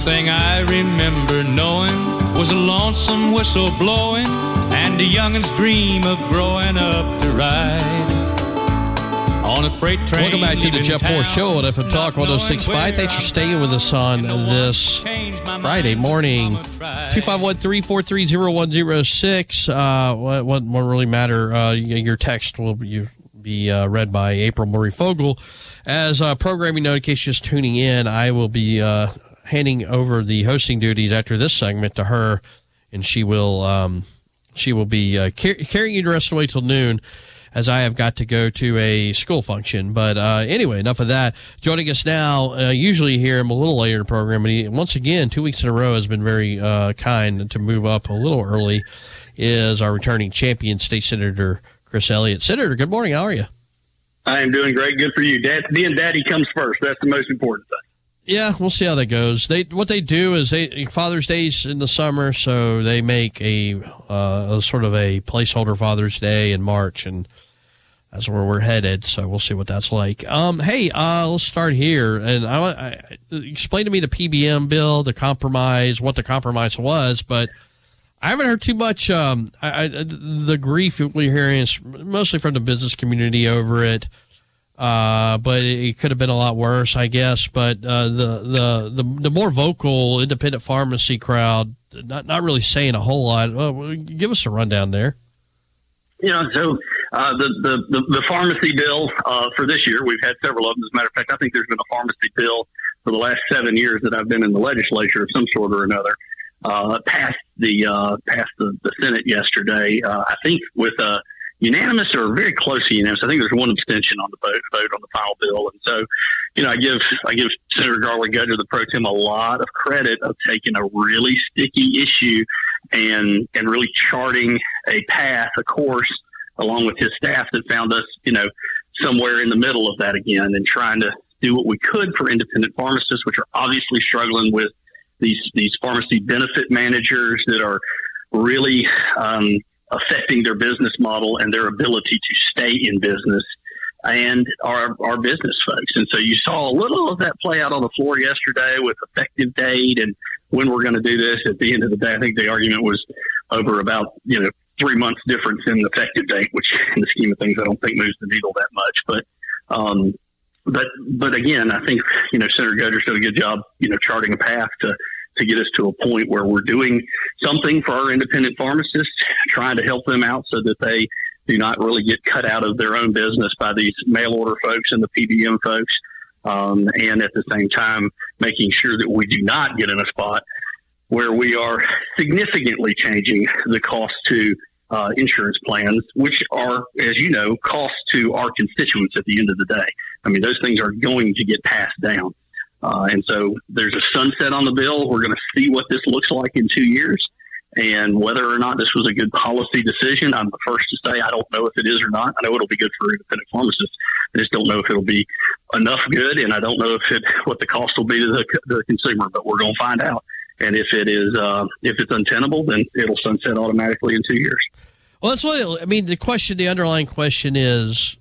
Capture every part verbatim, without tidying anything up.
thing I remember knowing was a lonesome whistle blowing and a youngin's dream of growing up to ride on a freight train. Welcome back to the Jeff Moore Show on F M Talk one oh six point five. Thanks for staying with us on this Friday morning. two five one, three four three, zero one zero six. Uh, what, what won't really matter. Uh, your text will be, be uh, read by April Murray Fogel. As uh, programming note, in case you're just tuning in, I will be uh, handing over the hosting duties after this segment to her, and she will um, she will be uh, car- carrying you the rest of the way till noon, as I have got to go to a school function. But uh, anyway, enough of that. Joining us now, uh, usually you hear him a little later in the program, but he, once again, two weeks in a row, has been very uh, kind to move up a little early, is our returning champion, State Senator Chris Elliott. Senator, good morning. How are you? I am doing great. Good for you. Dad, being daddy comes first. That's the most important thing. Yeah, we'll see how that goes. They what they do is they Father's Day's in the summer, so they make a, uh, a sort of a placeholder Father's Day in March, and that's where we're headed. So we'll see what that's like. Um, hey, uh, let's start here, and I, I explain to me the P B M bill, the compromise, what the compromise was, but I haven't heard too much. Um, I, I, the grief we're hearing is mostly from the business community over it. Uh, but it could have been a lot worse, I guess. But uh, the, the the the more vocal independent pharmacy crowd, not not really saying a whole lot. Well, give us a rundown there. You know, so uh, the, the, the, the pharmacy bill uh, for this year, we've had several of them. As a matter of fact, I think there's been a pharmacy bill for the last seven years that I've been in the legislature of some sort or another. Uh, passed the uh, passed the, the Senate yesterday, uh, I think with a unanimous or very close to unanimous. I think there's one abstention on the vote, vote on the final bill. And so, you know, I give I give Senator Garland Gudger, the pro tem, a lot of credit of taking a really sticky issue and and really charting a path, a course, along with his staff that found us, you know, somewhere in the middle of that again, and trying to do what we could for independent pharmacists, which are obviously struggling with these these pharmacy benefit managers that are really um, affecting their business model and their ability to stay in business, and our our business folks. And so you saw a little of that play out on the floor yesterday with effective date and when we're going to do this. At the end of the day, I think the argument was over about, you know, three months difference in the effective date, which in the scheme of things, I don't think moves the needle that much. But, um, but, but again, I think, you know, Senator Gudger did a good job, you know, charting a path to, to get us to a point where we're doing something for our independent pharmacists, trying to help them out so that they do not really get cut out of their own business by these mail order folks and the P B M folks. Um, and at the same time, making sure that we do not get in a spot where we are significantly changing the cost to uh, insurance plans, which are, as you know, costs to our constituents at the end of the day. I mean, those things are going to get passed down. Uh, and so there's a sunset on the bill. We're going to see what this looks like in two years and whether or not this was a good policy decision. I'm the first to say I don't know if it is or not. I know it'll be good for independent pharmacists. I just don't know if it'll be enough good, and I don't know if it what the cost will be to the, the consumer, but we're going to find out. And if it is, uh, if it's untenable, then it'll sunset automatically in two years. Well, that's what I mean. The question, the underlying question is,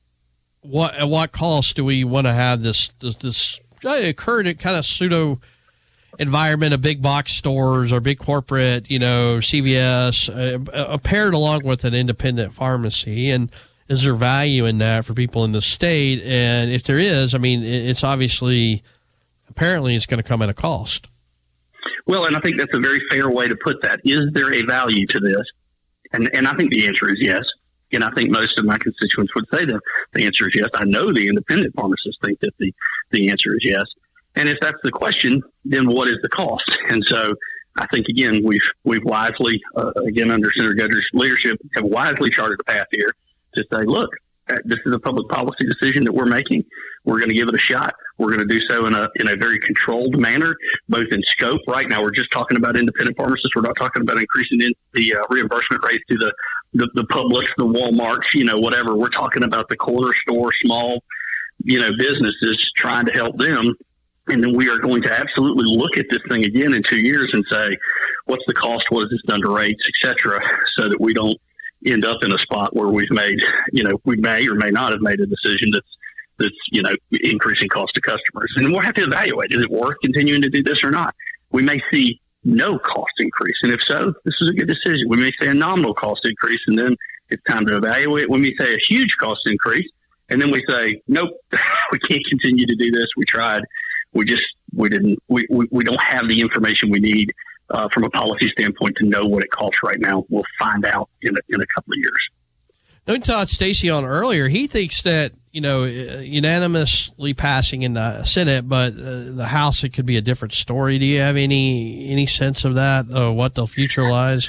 what at what cost do we want to have this this, this current kind of pseudo environment of big box stores or big corporate, you know, C V S, uh, uh, paired along with an independent pharmacy? And is there value in that for people in the state? And if there is, I mean, it's obviously, apparently it's going to come at a cost. Well, and I think that's a very fair way to put that. Is there a value to this? And and I think the answer is yes. And I think most of my constituents would say that the answer is yes. I know the independent pharmacists think that the, the answer is yes. And if that's the question, then what is the cost? And so I think, again, we've we've wisely, uh, again, under Senator Gudger's leadership, have wisely charted a path here to say, look, this is a public policy decision that we're making. We're going to give it a shot. We're going to do so in a in a very controlled manner, both in scope. Right now, we're just talking about independent pharmacists. We're not talking about increasing in the uh, reimbursement rates to the, the, the Publix, the Walmarts, you know, whatever. We're talking about the corner store, small, you know, businesses, trying to help them. And then we are going to absolutely look at this thing again in two years and say, what's the cost? What has this done to rates, et cetera, so that we don't end up in a spot where we've made, you know, we may or may not have made a decision that's, that's, you know, increasing cost to customers. And we'll have to evaluate, is it worth continuing to do this or not? we may see no cost increase. And if so, this is a good decision. We may say a nominal cost increase, and then it's time to evaluate. When we say a huge cost increase, and then we say, nope, we can't continue to do this. We tried. We just, we didn't, we, we, we don't have the information we need uh, from a policy standpoint to know what it costs right now. We'll find out in a, in a couple of years. We talked Stacey on earlier. He thinks that, you know, unanimously passing in the Senate, but uh, the House, it could be a different story. Do you have any any sense of that, or what the future lies?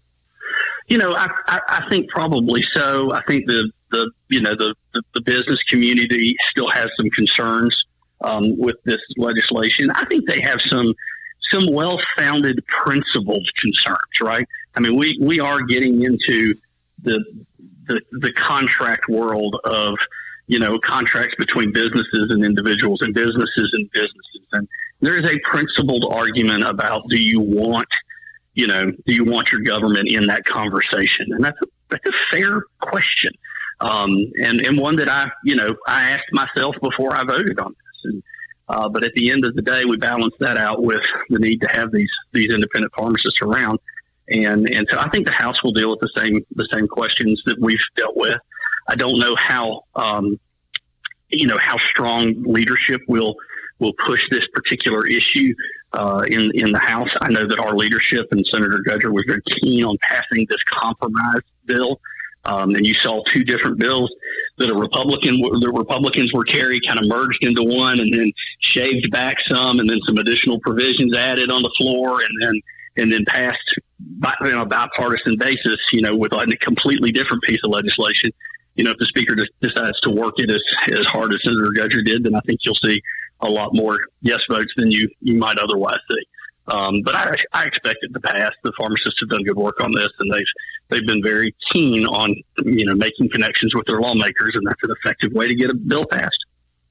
You know, I, I, I think probably so. I think the, the you know, the, the, the business community still has some concerns um, with this legislation. I think they have some some well-founded principled concerns, right? I mean, we, we are getting into the The, the contract world of, you know, contracts between businesses and individuals and businesses and businesses. And there is a principled argument about, do you want, you know, do you want your government in that conversation? And that's a, that's a fair question. Um, and, and one that I, you know, I asked myself before I voted on this. And, uh, but at the end of the day, we balance that out with the need to have these, these independent pharmacists around. And and so I think the House will deal with the same the same questions that we've dealt with. I don't know how um, you know how strong leadership will will push this particular issue uh, in in the House. I know that our leadership and Senator Gudger was very keen on passing this compromise bill, um, and you saw two different bills that a Republican the Republicans were carried kind of merged into one, and then shaved back some, and then some additional provisions added on the floor, and then and then passed by, you know, a bipartisan basis, you know, with a completely different piece of legislation. You know, if the speaker just decides to work it as, as hard as Senator Gudger did, then I think you'll see a lot more yes votes than you, you might otherwise see. Um, but I, I expect it to pass. The pharmacists have done good work on this, and they've, they've been very keen on, you know, making connections with their lawmakers, and that's an effective way to get a bill passed.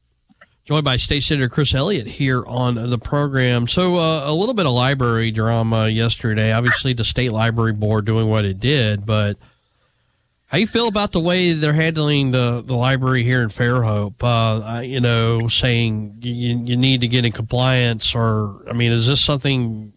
Joined by State Senator Chris Elliott here on the program. So uh, a little bit of library drama yesterday. Obviously, the state library board doing what it did, but how you feel about the way they're handling the, the library here in Fairhope? Uh, you know, saying you, you need to get in compliance, or, I mean, is this something,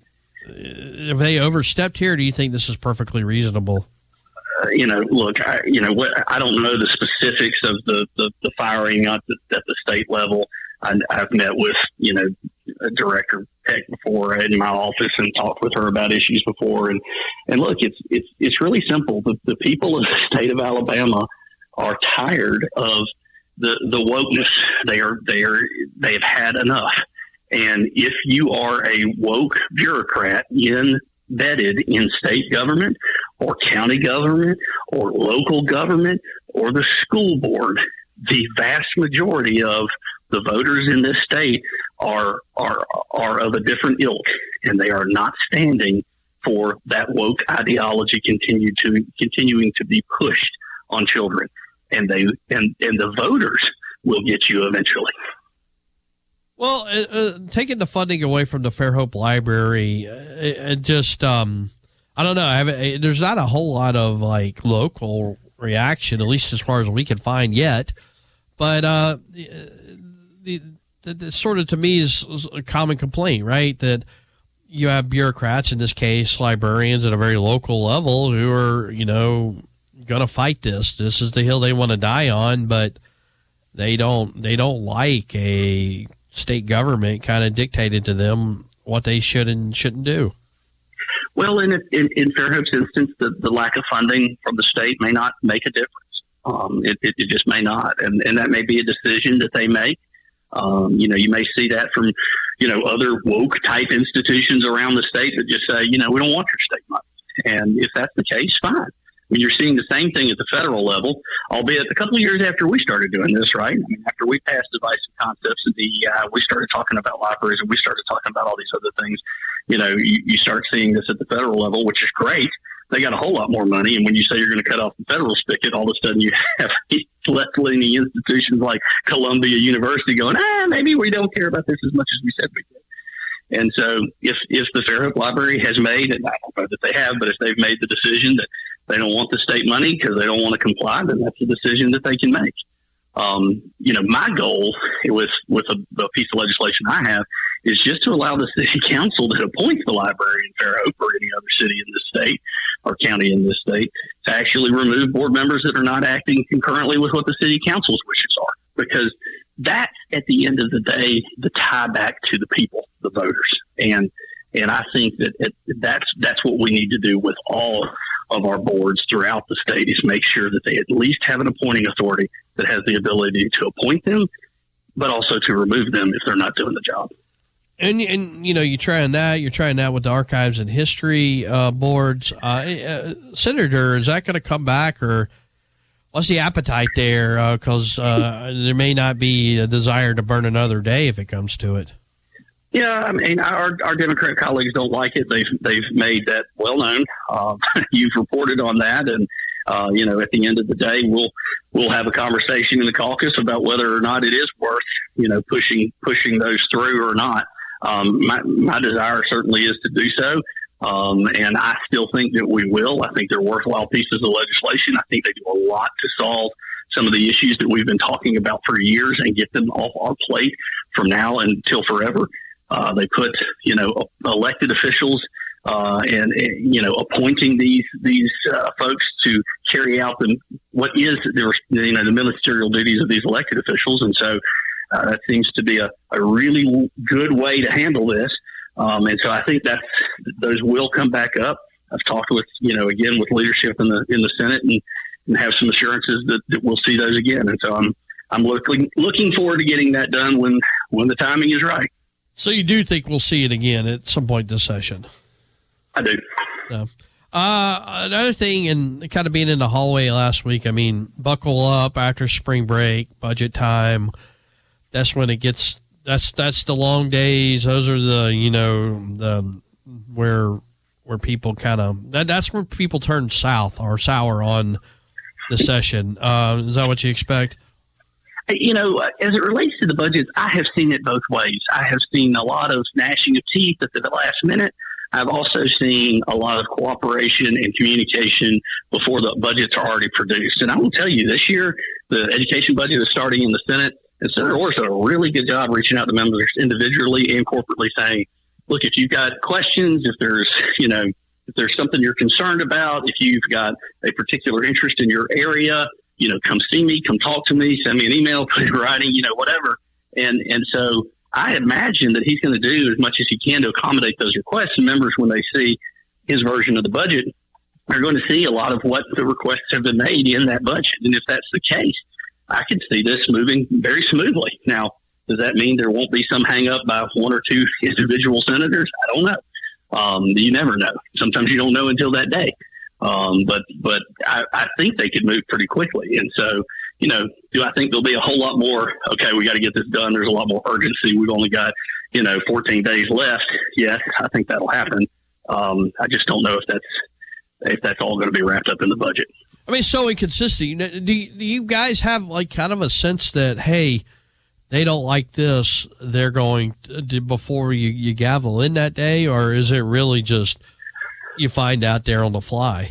have they overstepped here? Or do you think this is perfectly reasonable? Uh, you know, look, I, you know, what, I don't know the specifics of the, the, the firing at the, at the state level. I, I've met with, you know, Director Peck before in my office and talked with her about issues before. And, and look, it's, it's, it's really simple. The, the people of the state of Alabama are tired of the, the wokeness. They are, they are, they have had enough. And if you are a woke bureaucrat embedded in state government or county government or local government or the school board, the vast majority of the voters in this state are are are of a different ilk, and they are not standing for that woke ideology continue to continuing to be pushed on children, and they and and the voters will get you eventually. Well, uh, uh, taking the funding away from the Fairhope Library, uh, it, it just um, I don't know. I haven't, there's not a whole lot of like local reaction, at least as far as we can find yet. But uh, the, the, the sort of, to me, is, is a common complaint, right? That you have bureaucrats, in this case, librarians at a very local level, who are, you know, going to fight this. This is the hill they want to die on, but they don't. They don't like a state government kind of dictated to them what they should and shouldn't do. Well, in in, in Fairhope's instance, the, the lack of funding from the state may not make a difference. Um, it, it, it just may not, and, and that may be a decision that they make. Um, you know, you may see that from, you know, other woke type institutions around the state that just say, you know, we don't want your state money. And if that's the case, fine. I mean, you're seeing the same thing at the federal level, albeit a couple of years after we started doing this, right? I mean, after we passed Divisive Concepts and D E I, we started talking about libraries and we started talking about all these other things. You know, you, you start seeing this at the federal level, which is great. They got a whole lot more money. And when you say you're going to cut off the federal spigot, all of a sudden you have left-leaning institutions like Columbia University going, ah, maybe we don't care about this as much as we said we did. And so if, if the Fairhope Library has made, and I don't know that they have, but if they've made the decision that they don't want the state money because they don't want to comply, then that's a decision that they can make. Um, you know, my goal with, with a, a piece of legislation I have is just to allow the city council that appoints the library in Fairhope or any other city in this state or county in this state to actually remove board members that are not acting concurrently with what the city council's wishes are. Because that's, at the end of the day, the tie back to the people, the voters. And and I think that it, that's that's what we need to do with all of our boards throughout the state, is make sure that they at least have an appointing authority that has the ability to appoint them, but also to remove them if they're not doing the job. And, and you know, you're trying that. You're trying that with the archives and history uh, boards. Uh, uh, Senator, is that going to come back, or what's the appetite there? Because uh, uh, there may not be a desire to burn another day if it comes to it. Yeah, I mean, our our Democrat colleagues don't like it. They've they've made that well known. Uh, you've reported on that, and uh, you know, at the end of the day, we'll we'll have a conversation in the caucus about whether or not it is worth you know pushing pushing those through or not. Um, my, my desire certainly is to do so. Um, and I still think that we will. I think they're worthwhile pieces of legislation. I think they do a lot to solve some of the issues that we've been talking about for years and get them off our plate from now until forever. Uh, they put, you know, elected officials uh, and, and, you know, appointing these these uh, folks to carry out the, what is, their, you know, the ministerial duties of these elected officials. And so, Uh, that seems to be a, a really good way to handle this. Um, and so I think that's, those will come back up. I've talked with, you know, again, with leadership in the, in the Senate and, and have some assurances that, that we'll see those again. And so I'm, I'm looking, looking forward to getting that done when, when the timing is right. So you do think we'll see it again at some point this session? I do. So, uh, another thing, and kind of being in the hallway last week, I mean, buckle up after spring break, budget time. That's when it gets, that's, that's the long days. Those are the, you know, the, where, where people kind of, that, that's where people turn south or sour on the session. Uh, is that what you expect? You know, as it relates to the budgets, I have seen it both ways. I have seen a lot of gnashing of teeth at the last minute. I've also seen a lot of cooperation and communication before the budgets are already produced. And I will tell you, this year, the education budget is starting in the Senate. And Senator Orr's done a really good job reaching out to members individually and corporately saying, look, if you've got questions, if there's, you know, if there's something you're concerned about, if you've got a particular interest in your area, you know, come see me, come talk to me, send me an email, put it in writing, you know, whatever. And, and so I imagine that he's going to do as much as he can to accommodate those requests. And members, when they see his version of the budget, are going to see a lot of what the requests have been made in that budget. And if that's the case, I could see this moving very smoothly. Now, does that mean there won't be some hang up by one or two individual senators? I don't know. Um, you never know. Sometimes you don't know until that day. Um, but but I, I think they could move pretty quickly. And so, you know, do I think there'll be a whole lot more, okay, we got to get this done. There's a lot more urgency. We've only got, you know, fourteen days left. Yes, I think that'll happen. Um, I just don't know if that's if that's all going to be wrapped up in the budget. I mean, so inconsistent. You know, do, you, do you guys have like kind of a sense that, hey, they don't like this, they're going to, before you, you gavel in that day, or is it really just you find out there on the fly?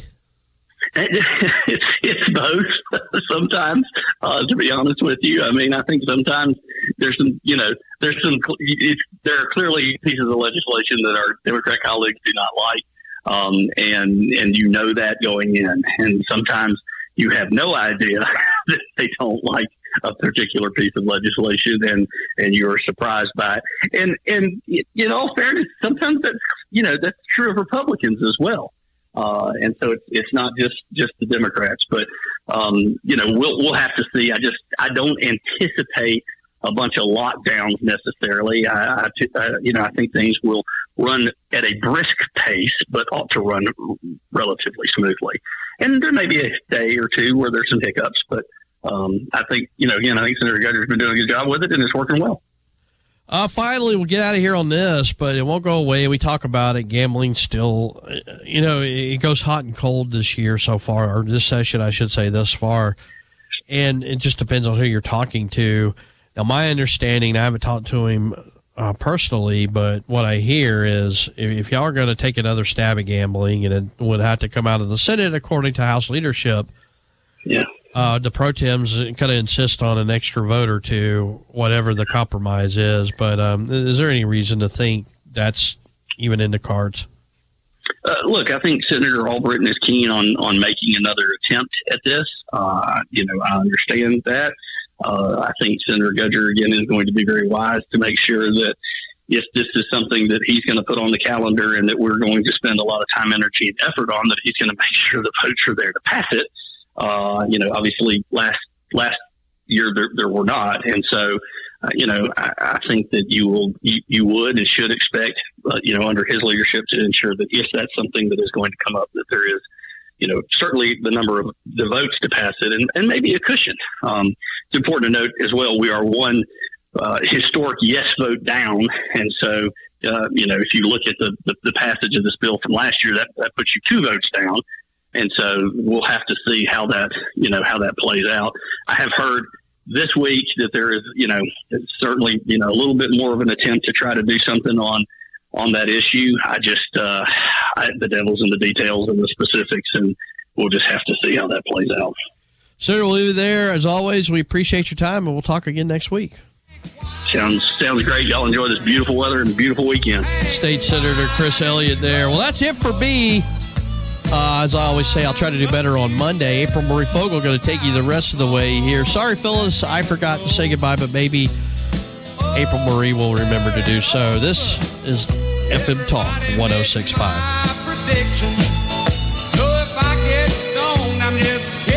It's, it's both sometimes, uh, to be honest with you. I mean, I think sometimes there's some, you know, there's some, it's, there are clearly pieces of legislation that our Democrat colleagues do not like. Um, and, and you know that going in, and sometimes you have no idea that they don't like a particular piece of legislation, and, and you're surprised by it. And, and in all fairness, sometimes that's, you know, that's true of Republicans as well. Uh, and so it's, it's not just, just the Democrats, but, um, you know, we'll, we'll have to see. I just, I don't anticipate a bunch of lockdowns necessarily. I, I, I, you know, I think things will run at a brisk pace, but ought to run relatively smoothly. And there may be a day or two where there's some hiccups, but um, I think, you know, again, I think Senator Gudger's been doing a good job with it, and it's working well. Uh, finally, we'll get out of here on this, but it won't go away. We talk about it. Gambling still, you know, it goes hot and cold this year so far, or this session, I should say, thus far. And it just depends on who you're talking to. Now, my understanding, I haven't talked to him uh, personally, but what I hear is if, if y'all are going to take another stab at gambling, and it would have to come out of the Senate according to House leadership, yeah, uh, the pro tems kind of insist on an extra vote or two, whatever the compromise is. But um, is there any reason to think that's even in the cards? Uh, look, I think Senator Albritton is keen on, on making another attempt at this. Uh, you know, I understand that. Uh, I think Senator Gudger, again, is going to be very wise to make sure that if this is something that he's going to put on the calendar and that we're going to spend a lot of time, energy, and effort on, that he's going to make sure the votes are there to pass it. Uh, you know, obviously last last year there, there were not. And so, uh, you know, I, I think that you will, you, you would and should expect, uh, you know, under his leadership to ensure that if that's something that is going to come up, that there is, you know, certainly the number of the votes to pass it and, and maybe a cushion. Um, it's important to note as well, we are one uh, historic yes vote down. And so, uh, you know, if you look at the, the, the passage of this bill from last year, that, that puts you two votes down. And so we'll have to see how that, you know, how that plays out. I have heard this week that there is, you know, certainly, you know, a little bit more of an attempt to try to do something on, on that issue. I just, uh, I, the devil's in the details and the specifics, and we'll just have to see how that plays out. Senator, we'll leave it there. As always, we appreciate your time, and we'll talk again next week. Sounds sounds great. Y'all enjoy this beautiful weather and beautiful weekend. State Senator Chris Elliott there. Well, that's it for me. Uh, as I always say, I'll try to do better on Monday. April Marie Fogle going to take you the rest of the way here. Sorry, Phyllis, I forgot to say goodbye, but maybe April Marie will remember to do so. This is F M Talk one oh six point five. So if I get stoned, I'm just